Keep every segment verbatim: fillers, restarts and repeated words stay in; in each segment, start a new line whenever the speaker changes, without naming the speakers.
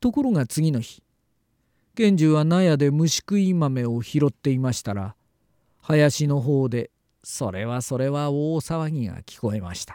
ところが次の日、賢治は納屋で虫食い豆を拾っていましたら、林の方でそれはそれは大騒ぎが聞こえました。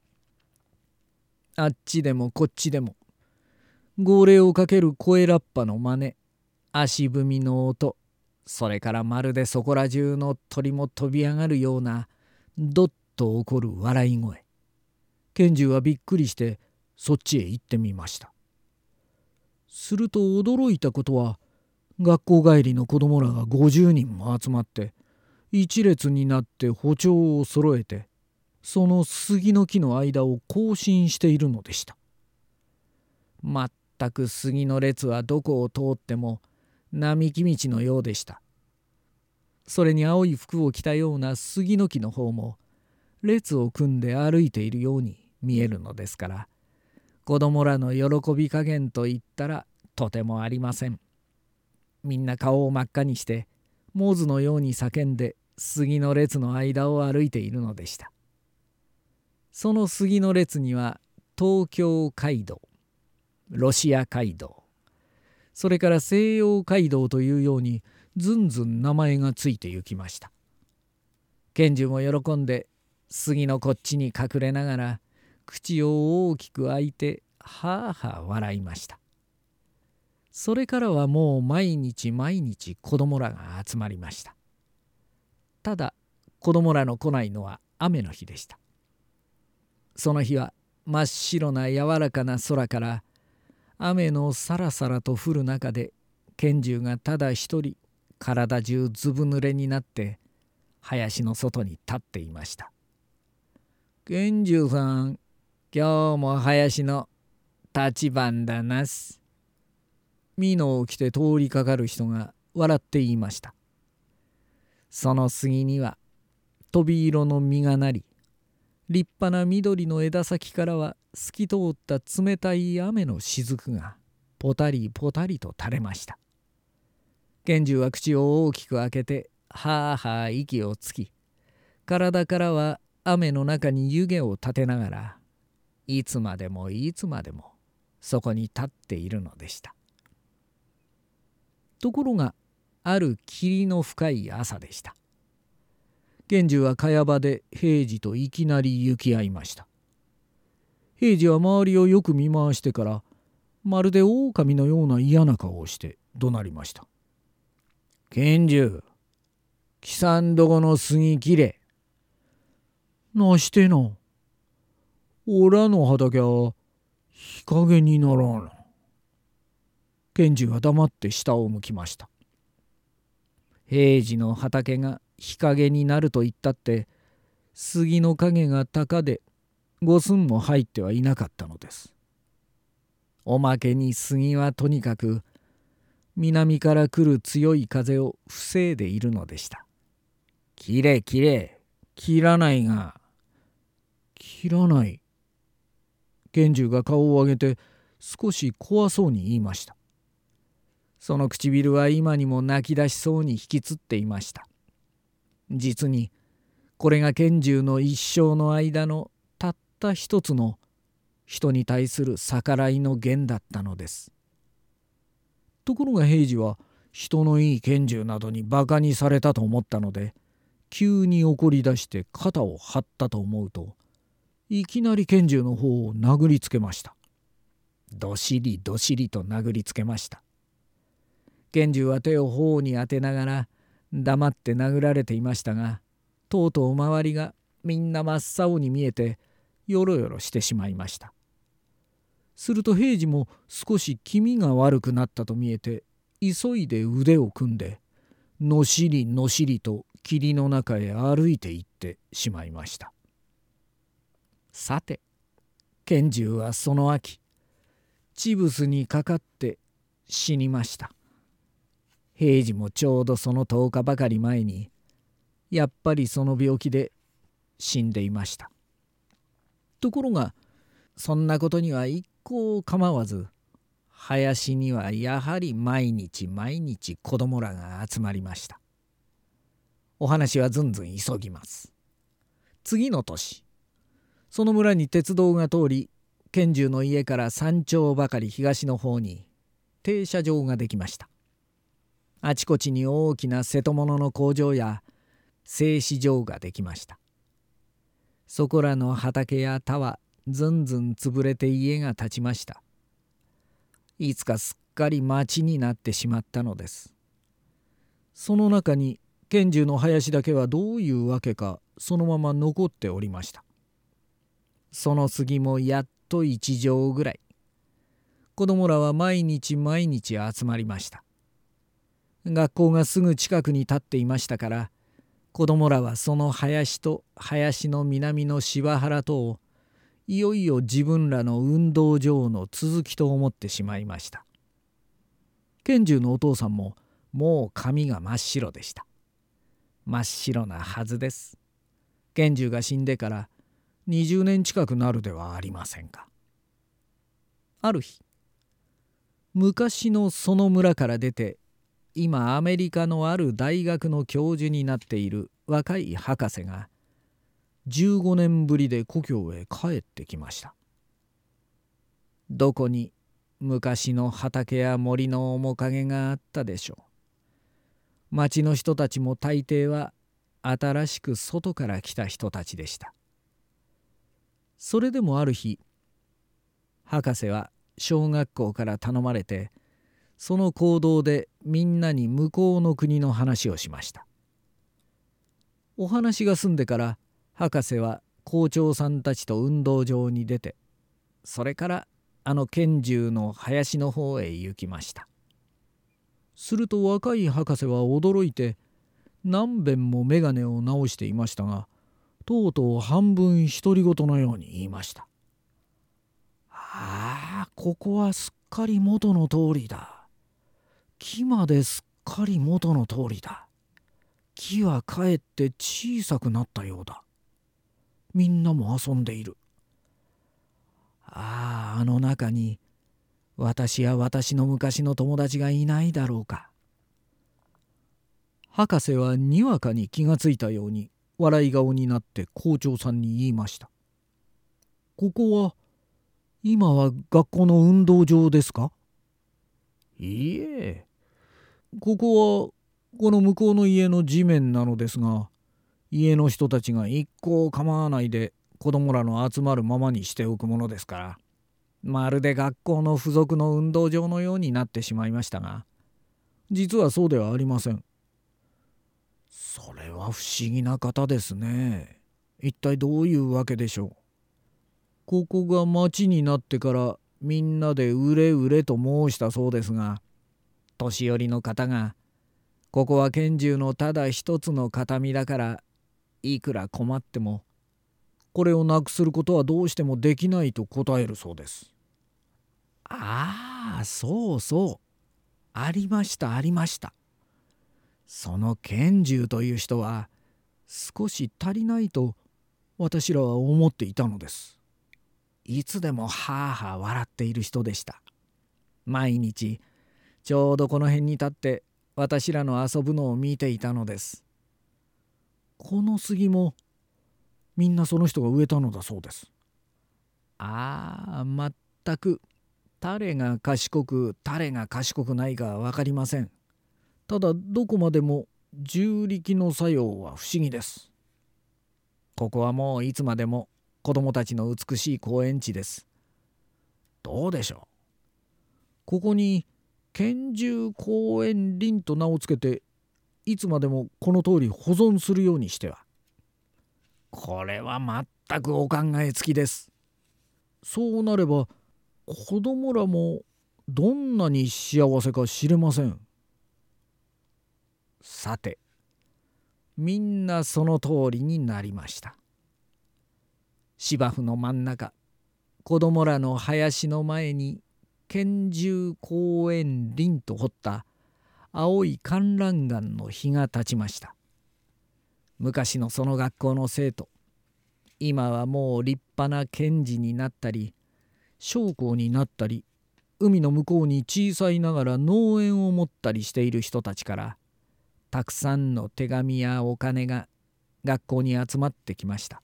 あっちでもこっちでも、号令をかける声ラッパの真似、足踏みの音、それからまるでそこら中の鳥も飛び上がるようなどっと起こる笑い声。賢治はびっくりしてそっちへ行ってみました。すると驚いたことは、学校帰りの子供らがごじゅうにんも集まって一列になって歩調を揃えて、その杉の木の間を行進しているのでした。まったく杉の列はどこを通っても並木道のようでした。それに青い服を着たような杉の木の方も列を組んで歩いているように見えるのですから、子供らの喜び加減といったらとてもありません。みんな顔を真っ赤にしてモズのように叫んで杉の列の間を歩いているのでした。その杉の列には東京街道、ロシア街道、それから西洋街道というようにずんずん名前がついて行きました。賢治も喜んで杉のこっちに隠れながら口を大きく開いてはあはあ笑いました。それからはもう毎日毎日子供らが集まりました。ただ子供らの来ないのは雨の日でした。その日は真っ白な柔らかな空から雨のさらさらと降る中で、賢治がただ一人体中ずぶ濡れになって林の外に立っていました。賢治さん、今日も林の立番だなす。美濃を着て通りかかる人が笑って言いました。その杉には飛び色の実がなり、立派な緑の枝先からは透き通った冷たい雨の雫がポタリポタリと垂れました。賢治は口を大きく開けてはあはあ息をつき、体からは雨の中に湯気を立てながら、いつまでもいつまでもそこに立っているのでした。ところがある霧の深い朝でした。賢治は茅場で平次といきなり行き合いました。平次は周りをよく見回してから、まるで狼のような嫌な顔をして怒鳴りました。賢治、貴さんどこの杉切れ。なしてな。おらの畑は日陰にならん。賢治は黙って下を向きました。平次の畑が日陰になると言ったって、杉の影が高で五寸も入ってはいなかったのです。おまけに杉はとにかく南から来る強い風を防いでいるのでした。切れ切れ、切らないが。切らない。賢治が顔を上げて少し怖そうに言いました。その唇は今にも泣き出しそうに引きつっていました。実にこれが賢治の一生の間のたった一つの人に対する逆らいの源だったのです。ところが平次は人のいい賢治などにバカにされたと思ったので、急に怒り出して肩を張ったと思うと、いきなり賢治の方を殴りつけました。どしりどしりと殴りつけました。賢治は手を頬に当てながら黙って殴られていましたが、とうとう周りがみんな真っ青に見えてよろよろしてしまいました。すると平次も少し気味が悪くなったと見えて、急いで腕を組んでのしりのしりと霧の中へ歩いて行ってしまいました。さて賢治はその秋チブスにかかって死にました。平次もちょうどそのとおかばかり前にやっぱりその病気で死んでいました。ところがそんなことには一向構わず、林にはやはり毎日毎日子供らが集まりました。お話はずんずん急ぎます。次の年、その村に鉄道が通り、賢治の家から三丁ばかり東の方に停車場ができました。あちこちに大きな瀬戸物の工場や製糸場ができました。そこらの畑や田はずんずん潰れて家が建ちました。いつかすっかり町になってしまったのです。その中に剣樹の林だけはどういうわけかそのまま残っておりました。その杉もやっと一畳ぐらい。子供らは毎日毎日集まりました。学校がすぐ近くに立っていましたから、子供らはその林と林の南の芝原とをいよいよ自分らの運動場の続きと思ってしまいました。剣樹のお父さんももう髪が真っ白でした。真っ白なはずです。剣樹が死んでからにじゅうねん近くなるではありませんか。ある日、昔のその村から出て今アメリカのある大学の教授になっている若い博士がじゅうごねんぶりで故郷へ帰ってきました。どこに昔の畑や森の面影があったでしょう。町の人たちも大抵は新しく外から来た人たちでした。それでもある日、博士は小学校から頼まれてその行動でみんなに向こうの国の話をしました。お話が済んでから博士は校長さんたちと運動場に出て、それからあの剣樹の林の方へ行きました。すると若い博士は驚いて何遍も眼鏡を直していましたが、とうとう半分独り言のように言いました。ああ、ここはすっかり元の通りだ。木まですっかり元の通りだ。木はかえって小さくなったようだ。みんなも遊んでいる。ああ、あの中に私や私の昔の友達がいないだろうか。博士はにわかに気がついたように笑い顔になって校長さんに言いました。ここは今は学校の運動場ですか？いいえ、ここはこの向こうの家の地面なのですが、家の人たちが一向構わないで子供らの集まるままにしておくものですから、まるで学校の付属の運動場のようになってしまいましたが、実はそうではありません。それは不思議な方ですね。一体どういうわけでしょう。ここが町になってからみんなでうれうれと申したそうですが、年寄りの方がここは剣樹のただ一つの形見だからいくら困ってもこれをなくすることはどうしてもできないと答えるそうです。ああ、そうそう、ありましたありました。その剣樹という人は少し足りないと私らは思っていたのです。いつでもはあはあ笑っている人でした。毎日ちょうどこの辺に立って私らの遊ぶのを見ていたのです。この杉もみんなその人が植えたのだそうです。ああ、まったく誰が賢く誰が賢くないか分かりません。ただどこまでも重力の作用は不思議です。ここはもういつまでも子供たちの美しい公園地です。どうでしょう。ここに剣樹公園林と名をつけていつまでもこの通り保存するようにしては。これは全くお考えつきです。そうなれば子供らもどんなに幸せか知れません。さて、みんなその通りになりました。芝生の真ん中、子供らの林の前に剣樹公園林と彫った青い観覧岩の日が立ちました。昔のその学校の生徒、今はもう立派な検事になったり将校になったり、海の向こうに小さいながら農園を持ったりしている人たちからたくさんの手紙やお金が学校に集まってきました。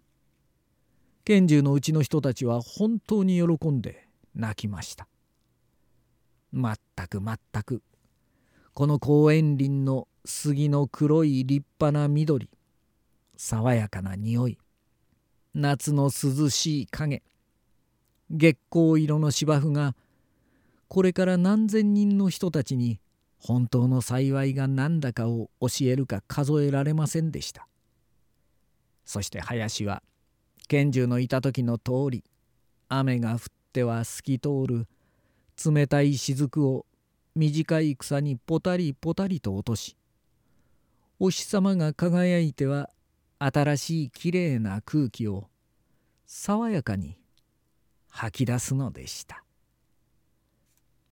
剣樹のうちの人たちは本当に喜んで泣きました。 まったくまったく、この公園林の杉の黒い立派な緑、爽やかな匂い、夏の涼しい影、月光色の芝生が、これから何千人の人たちに本当の幸いが何だかを教えるか数えられませんでした。そして林は賢重のいた時の通り、雨が降っては透き通る冷たい雫を短い草にポタリポタリと落とし、お日様が輝いては新しいきれいな空気を爽やかに吐き出すのでした。